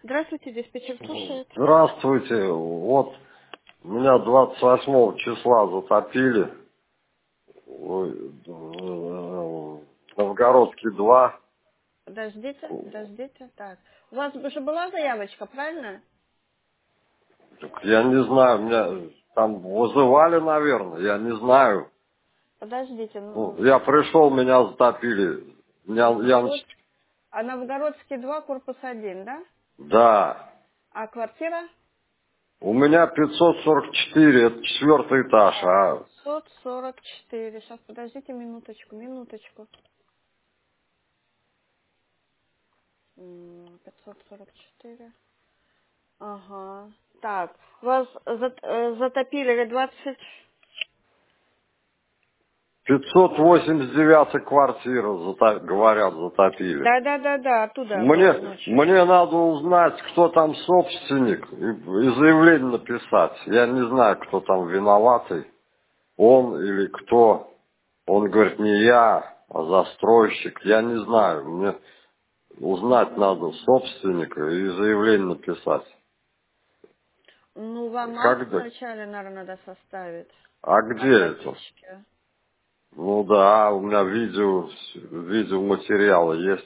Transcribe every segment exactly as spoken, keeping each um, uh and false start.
Здравствуйте, диспетчер слушает. Здравствуйте. Вот меня двадцать восьмого числа затопили. Ой, э, Новгородский два. Подождите, подождите. Так. У вас уже была заявочка, правильно? Так я не знаю, меня там вызывали, наверное, я не знаю. Подождите. Ну, Ну, я пришел, меня затопили. Меня, я, Новгород... нач- А Новгородский два, корпус один, да? да. А квартира? У меня пятьсот сорок четыре, это четвертый этаж, Так, а пятьсот сорок четыре. Сейчас, подождите минуточку, минуточку. М, пятьсот сорок четыре. Ага. Так, вас зат- э, затопили двадцать... пятьсот восемьдесят девятая квартира, зато- говорят, затопили. Да-да-да-да, оттуда Мне, было ночью. мне надо узнать, кто там собственник, и, и заявление написать. Я не знаю, кто там виноватый, он или кто. Он говорит, не я, а застройщик. Я не знаю. Мне узнать надо собственника и заявление написать. Ну, вам акт Когда? вначале, наверное, надо составить А о где это? затечке. Ну да, у меня видео, видеоматериалы есть.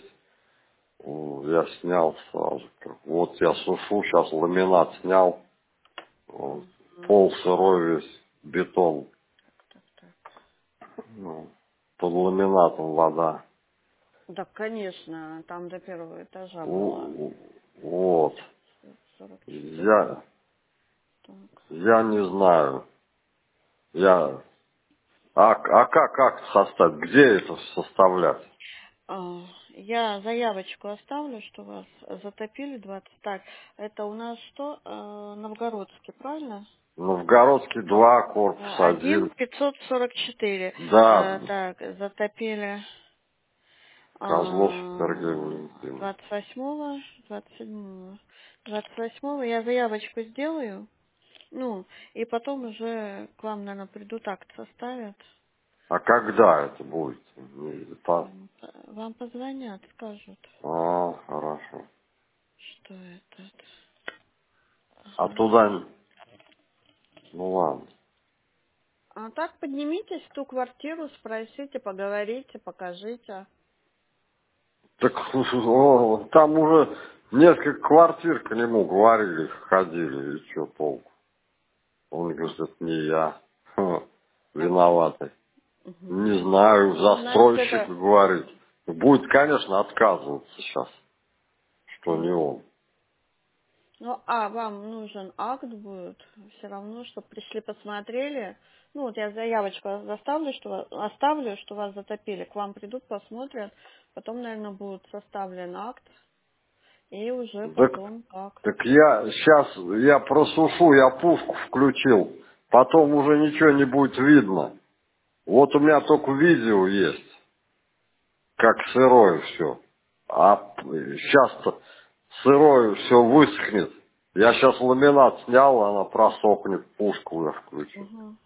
М, Я снял сразу. Вот я сушу, сейчас ламинат снял. Вот. Мгм. Пол сырой весь, бетон. Так, так. Ну, под ламинатом вода. Да, конечно, там до первого этажа было У- у- Вот. сорок четыре. Я, Так. я не знаю. Я... А, а как акт составить? Где это составлять? А, я заявочку оставлю, что вас затопили двадцать. Так, это у нас что? А, Новгородский, правильно? Новгородский два, корпус Один один. пятьсот сорок четыре. Да, А, так, затопили Козлов а, Сергей Валентинович. двадцать восьмого, двадцать седьмого. двадцать восьмого я заявочку сделаю. Ну, и потом уже к вам, наверное, придут, акт составят. А когда это будет? Не- по- М, п- Вам позвонят, скажут, А, хорошо. что этот. А Ага. туда... Ну ладно. А так поднимитесь в ту квартиру, спросите, поговорите, покажите. Так о, там уже несколько квартир к нему говорили, ходили, и что толку? Он говорит, это не я Ха, виноватый. Не Мгм. знаю, Ну, значит, застройщик это... говорит. Будет, конечно, отказываться сейчас, что не м, он. Ну, а вам нужен акт будет, все равно, чтобы пришли, посмотрели. Ну, вот я заявочку заставлю, что вас- оставлю, что вас затопили. К вам придут, посмотрят. Потом, наверное, будет составлен акт. И уже Так, потом как. так я сейчас, я просушу, я пушку включил. Потом уже ничего не будет видно. Вот у меня только видео есть. Как сырое все. А сейчас-то сырое все высохнет. Я сейчас ламинат снял, она просохнет, пушку я включу. Угу.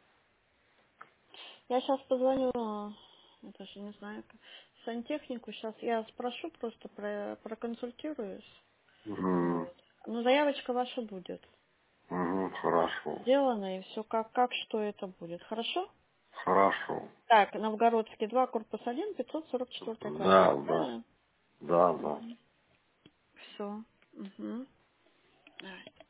Я сейчас позвоню, а, я даже не знаю, как, сантехнику. Сейчас я спрошу, просто про, проконсультируюсь. Мгм. Вот. Ну, заявочка ваша будет Мгм, хорошо. сделана, и все как, как, что это будет. Хорошо? Хорошо. Так, Новгородский два, корпус один, пятьсот сорок четыре квартира, Да, да, правильно? да, да. Все. Угу.